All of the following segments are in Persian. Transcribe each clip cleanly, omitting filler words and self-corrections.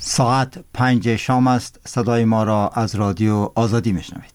ساعت 5 شام است. صدای ما را از رادیو آزادی میشنوید.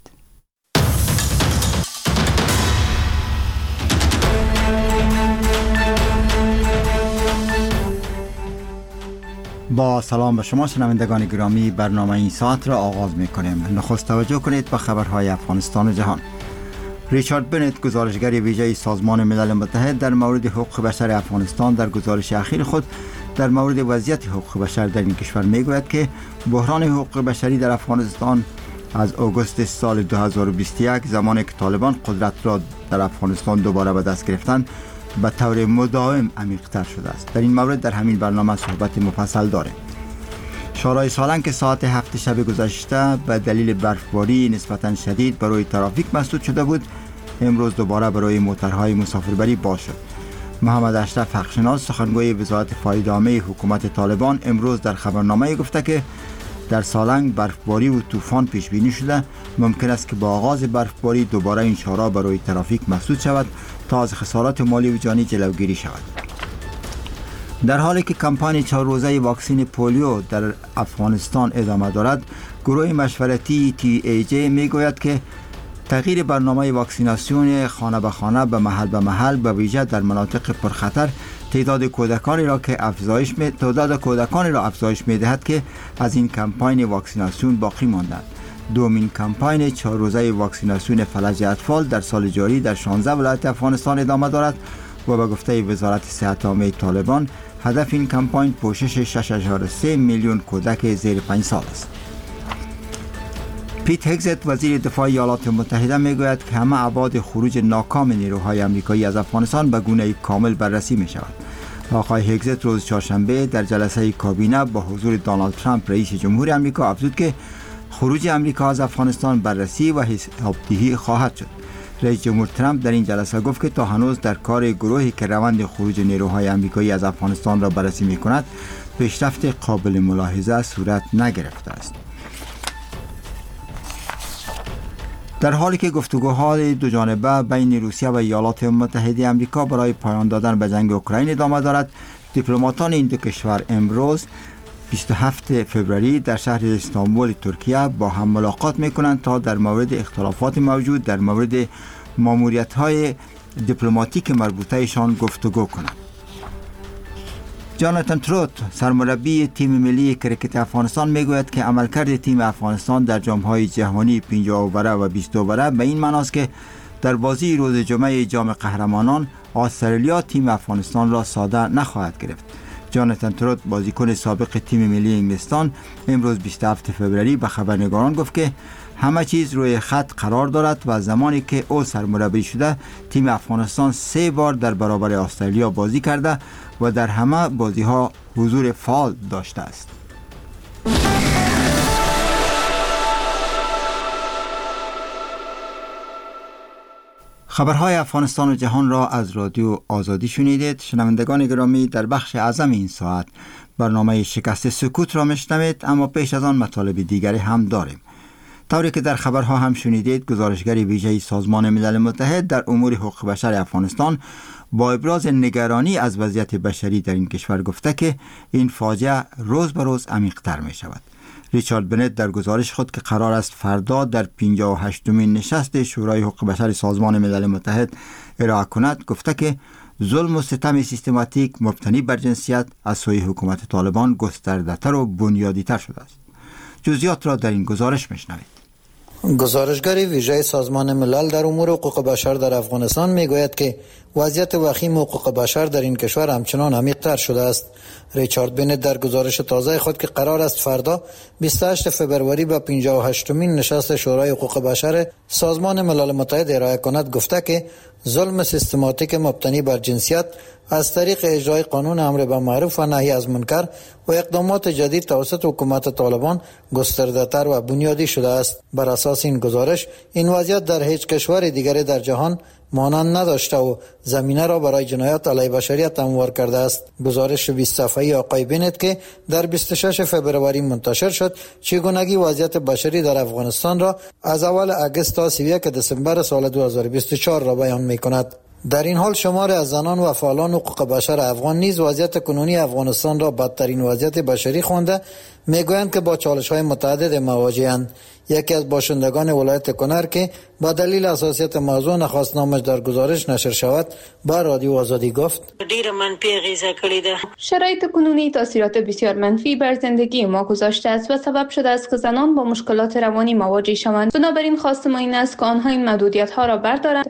با سلام به شما شنوندگان گرامی، برنامه این ساعت را آغاز میکنیم. نخست توجه کنید به خبرهای افغانستان و جهان. ریچارد بنت، گزارشگر ویژه سازمان ملل متحد در مورد حقوق بشر افغانستان، در گزارش اخیر خود در مورد وضعیت حقوق بشر در این کشور میگوید که بحران حقوق بشری در افغانستان از اگوست سال 2021 زمانی که طالبان قدرت را در افغانستان دوباره به دست گرفتند به طور مداوم عمیق‌تر شده است. در این مورد در همین برنامه صحبت مفصل داریم. شورای سالنگ که ساعت 7 شب گذشته به دلیل برفباری نسبتاً شدید برای ترافیک مسدود شده بود، امروز دوباره برای موترهای مسافربری باز شد. محمد اشرف حقشناس، سخنگوی وزارت فایده‌عامه حکومت طالبان، امروز در خبرنامه گفته که در سالنگ برفباری و طوفان پیش بینی شده، ممکن است که با آغاز برفباری دوباره این شورا برای ترافیک مسدود شود تا از خسارات مالی و جانی جلوگیری شود. در حالی که کمپانی 4 روزه واکسن پولیو در افغانستان ادامه دارد، گروه مشورتی TAJ میگوید که تغییر برنامه واکسیناسیون خانه به خانه به محل به ویژه در مناطق پرخطر تعداد کودکانی را افزایش می‌دهد که از این کمپاین واکسیناسیون باقی ماندند. دومین کمپاین 4 روزه واکسیناسیون فلج اطفال در سال جاری در 16 ولایت افغانستان ادامه دارد و به گفته وزارت صحت عامه طالبان هدف این کمپاین پوشش 6.3 میلیون کودک زیر 5 سال است. پیت هگزت، وزیر دفاع ایالات متحده، میگوید که همه ابعاد خروج ناکام نیروهای آمریکایی از افغانستان به گونه کامل بررسی می شود. آقای هگزت روز چهارشنبه در جلسه کابینه با حضور دونالد ترامپ رئیس جمهور آمریکا افزود که خروج آمریکا از افغانستان بررسی و حسابدهی خواهد شد. رئیس جمهور ترامپ در این جلسه گفت که تا هنوز در کار گروهی که روند خروج نیروهای آمریکایی از افغانستان را بررسی می کند پیشرفت قابل ملاحظه صورت نگرفته است. در حالی که گفتگوهای دو جانبه بین روسیه و ایالات متحده آمریکا برای پایان دادن به جنگ اوکراین ادامه دارد، دیپلماتان این دو کشور امروز 27 فوریه در شهر استانبول ترکیه با هم ملاقات می‌کنند تا در مورد اختلافات موجود در مورد ماموریت‌های دیپلماتیک مربوطه‌شان گفتگو کنند. جاناتان تروت، سرمربی تیم ملی کرکت افغانستان، میگوید که عملکرد تیم افغانستان در جام‌های جهانی 50 اوره و 20 اوره به این معناست که در بازی روز جمعه جام قهرمانان استرالیا تیم افغانستان را ساده نخواهد گرفت. جاناتان تروت، بازیکن سابق تیم ملی انگلستان، امروز 27 فوریه به خبرنگاران گفت که همه چیز روی خط قرار دارد و زمانی که او سرمربی شده تیم افغانستان 3 بار در برابر استرالیا بازی کرده و در همه بازی ها حضور فعال داشته است. خبرهای افغانستان و جهان را از رادیو آزادی شنیدید. شنوندگان گرامی، در بخش اعظم این ساعت برنامه شکست سکوت را میشنوید، اما پیش از آن مطالب دیگری هم داریم. طوری که در خبرها هم شنیدید، گزارشگر ویژه سازمان ملل متحد در امور حقوق بشر افغانستان با ابراز نگرانی از وضعیت بشری در این کشور گفته که این فاجعه روز به روز عمیق‌تر می شود. ریچارد بنت در گزارش خود که قرار است فردا در 58مین نشست شورای حقوق بشر سازمان ملل متحد ارائه کند گفته که ظلم و ستم سیستماتیک مبتنی بر جنسیت از سوی حکومت طالبان گسترده‌تر و بنیادی‌تر شده است. جزئیات را در این گزارش میشنوید. گزارشگر ویژه سازمان ملل در امور حقوق بشر در افغانستان میگوید که وضعیت وخیم حقوق بشر در این کشور همچنان عمیق‌تر شده است. ریچارد بنت در گزارش تازه خود که قرار است فردا 28 فوریه به 58مین نشست شورای حقوق بشر سازمان ملل متحد ارائه کند گفته که ظلم سیستماتیک مبتنی بر جنسیت از طریق اجرای قانون امر بالمعروف و نهی از منکر و اقدامات جدید توسط حکومت طالبان گسترده‌تر و بنیادی شده است. بر اساس این گزارش این وضعیت در هیچ کشور دیگری در جهان مانند نداشته و زمینه را برای جنایات علیه بشریت هموار کرده است. گزارش 20 صفحه‌ای آقای بنت که در 26 فوریه منتشر شد چگونگی وضعیت بشری در افغانستان را از اول اگست تا 31 دسامبر سال 2024 را بیان می‌کند. در این حال شمار از زنان و فعالان حقوق بشر افغان نیز وضعیت کنونی افغانستان را بدترین وضعیت بشری خوانده میگویند که با چالش‌های متعدد مواجه‌اند. یکی از باشندگان ولایت کنر که با دلیل حساسیت موضوع نخواست نامش در گزارش نشر شود با رادیو آزادی گفت: ډیر منفی غیزه کړې ده. شرایط کنونی تاثیرات بسیار منفی بر زندگی ما گذاشته است و سبب شده است که زنان با مشکلات روانی مواجه شوند. بنابراین خواست ما این است که آنها این محدودیت‌ها را بردارند.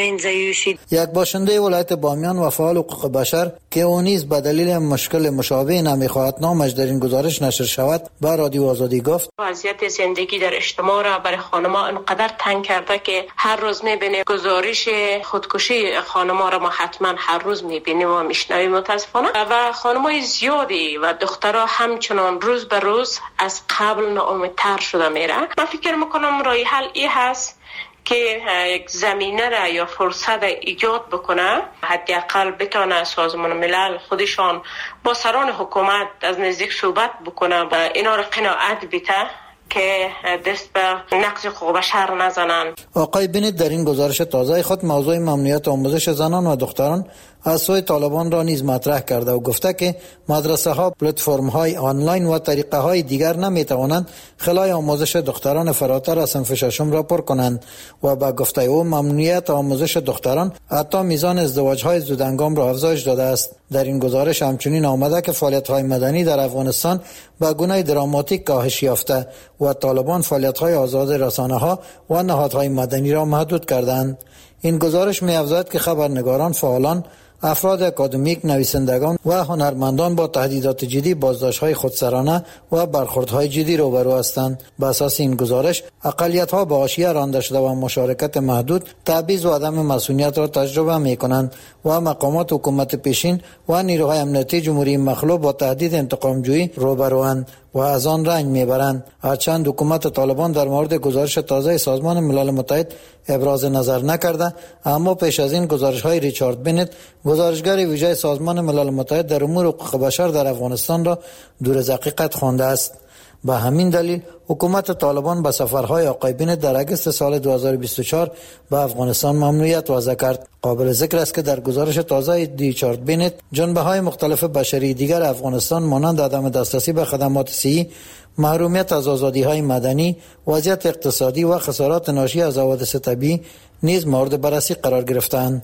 یک باشنده ولایت بامیان و فعال حقوق بشر که او نیز به دلیل مشکل مشابه نمی‌خواهد نامش در این گزارش نشر شود با رادیو آزادی گفت: وضعیت زندگی در اجتماع را برای خانم‌ها انقدر تنگ کرده که هر روز می‌بینیم گزارش خودکشی خانم‌ها را ما حتما هر روز می‌بینیم و می‌شنویم متاسفانه و خانم‌های زیادی و دخترها همچنان روز به روز از قبل ناامیدتر شده میره. من فکر می‌کنم راه حل این هست که یک زمینه را یا فرصت ایجاد بکنه، حداقل بتونه سازمان ملل خودشان با سران حکومت از نزدیک صحبت بکنه و اینا را قناعت بده که دست به نقض حقوق بشر نزنند. آقای بنت در این گزارش تازه خود موضوع ممنوعیت آموزش زنان و دختران از سوی طالبان را نیز مطرح کرده و گفته که مدرسه ها، پلتفرم های آنلاین و طریقه های دیگر نمی توانند خلای آموزش دختران فراتر از صنف ششم را پر کنند و با گفته او ممنوعیت آموزش دختران حتی میزان ازدواج های زودهنگام را افزایش داده است. در این گزارش همچنین آمده که فعالیت های مدنی در افغانستان به گونه دراماتیک کاهش یافته و طالبان فعالیت های آزاد رسانه ها و نهادهای مدنی را محدود کردند. این گزارش می افزاید که خبرنگاران، فعالان، افراد اکادمیک، نویسندگان و هنرمندان با تهدیدات جدی، بازداشت‌های خودسرانه و برخوردهای جدی روبرو هستند. بر اساس این گزارش اقلیت‌ها به حاشیه رانده شده و مشارکت محدود، تبعیض و عدم مسئولیت را تجربه می‌کنند و مقامات حکومت پیشین و نیروهای امنیتی جمهوری مخلوع با تهدید انتقام‌جویی روبروند و از آن رنج میبرند. هرچند حکومت طالبان در مورد گزارش تازه سازمان ملل متحد ابراز نظر نکرده، اما پیش از این گزارش‌های ریچارد بنت، گزارشگر ویژه سازمان ملل متحد در امور حقوق بشر در افغانستان را دور از حقیقت خوانده است. به همین دلیل حکومت طالبان به سفرهای آقای بنت در اگست سال 2024 به افغانستان ممنوعیت وضع کرد. قابل ذکر است که در گزارش تازه ریچارد بنت، جنبه‌های مختلف بشری دیگر افغانستان مانند عدم دسترسی به خدمات صحی، محرومیت از آزادی‌های مدنی، وضعیت اقتصادی و خسارات ناشی از حوادث طبیعی نیز مورد بررسی قرار گرفتند.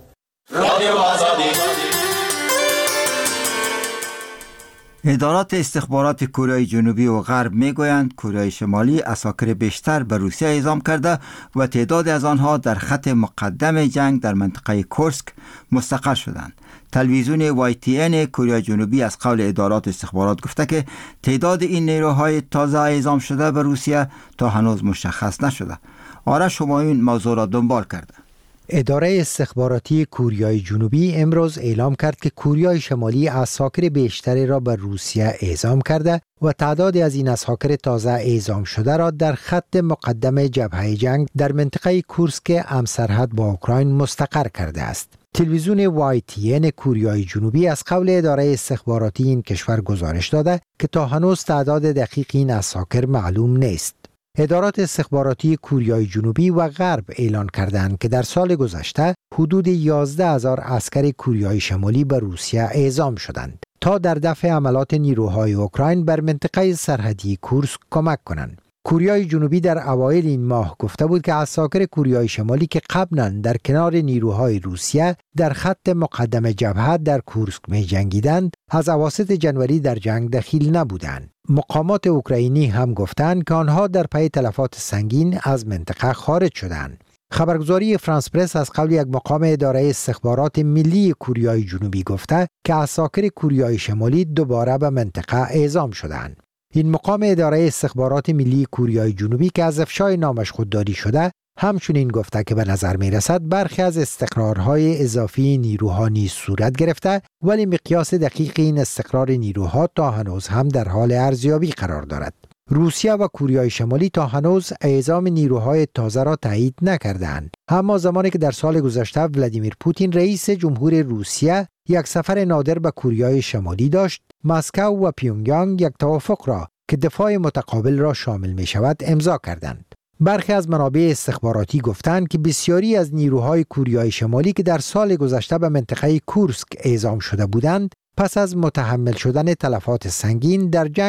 ادارات استخبارات کره جنوبی و غرب میگویند کره شمالی عساکر بیشتر به روسیه اعزام کرده و تعداد از آنها در خط مقدم جنگ در منطقه کورسک مستقر شدند. تلویزیون YTN کره جنوبی از قول ادارات استخبارات گفته که تعداد این نیروهای تازه اعزام شده به روسیه تا هنوز مشخص نشده. آرش همایون موضوع را دنبال کرده. اداره استخباراتی کره جنوبی امروز اعلام کرد که کره شمالی عساکر بیشتری را به روسیه اعزام کرده و تعدادی از این عساکر تازه اعزام شده را در خط مقدم جبهه جنگ در منطقه کورسک همسرحد با اوکراین مستقر کرده است. تلویزیون YTN کره جنوبی از قول اداره استخباراتی این کشور گزارش داده که تا هنوز تعداد دقیق این عساکر معلوم نیست. ادارات استخباراتی کره جنوبی و غرب اعلان کردند که در سال گذشته حدود 11,000 عسکر کره شمالی به روسیه اعزام شدند تا در دفع حملات نیروهای اوکراین بر منطقه سرحدی کورسک کمک کنند. کره جنوبی در اوایل این ماه گفته بود که عساکر کره شمالی که قبلا در کنار نیروهای روسیه در خط مقدم جبهه در کورسک می جنگیدند، از اواسط جنوری در جنگ دخیل نبودند. مقامات اوکراینی هم گفتند که آنها در پی تلفات سنگین از منطقه خارج شدند. خبرگزاری فرانس پرس از قول یک مقام اداره استخبارات ملی کره جنوبی گفته که عساکر کره شمالی دوباره به منطقه اعزام شدند. این مقام اداره استخبارات ملی کره جنوبی که از افشای نامش خودداری شده، همچنین گفته که به نظر می رسد برخی از استقرارهای اضافی نیروها نیز صورت گرفته، ولی مقیاس دقیق این استقرار نیروها تا هنوز هم در حال ارزیابی قرار دارد. روسیه و کره شمالی تا هنوز اعزام نیروهای تازه را تایید نکردند، اما زمانی که در سال گذشته ولادیمیر پوتین رئیس جمهور روسیه یک سفر نادر به کره شمالی داشت، مسکو و پیونگیانگ یک توافق را که دفاع متقابل را شامل می شود امضا کردند. برخی از منابع استخباراتی گفتند که بسیاری از نیروهای کره شمالی که در سال گذشته به منطقه کورسک اعزام شده بودند، پس از متحمل شدن تلفات سنگین در جنگ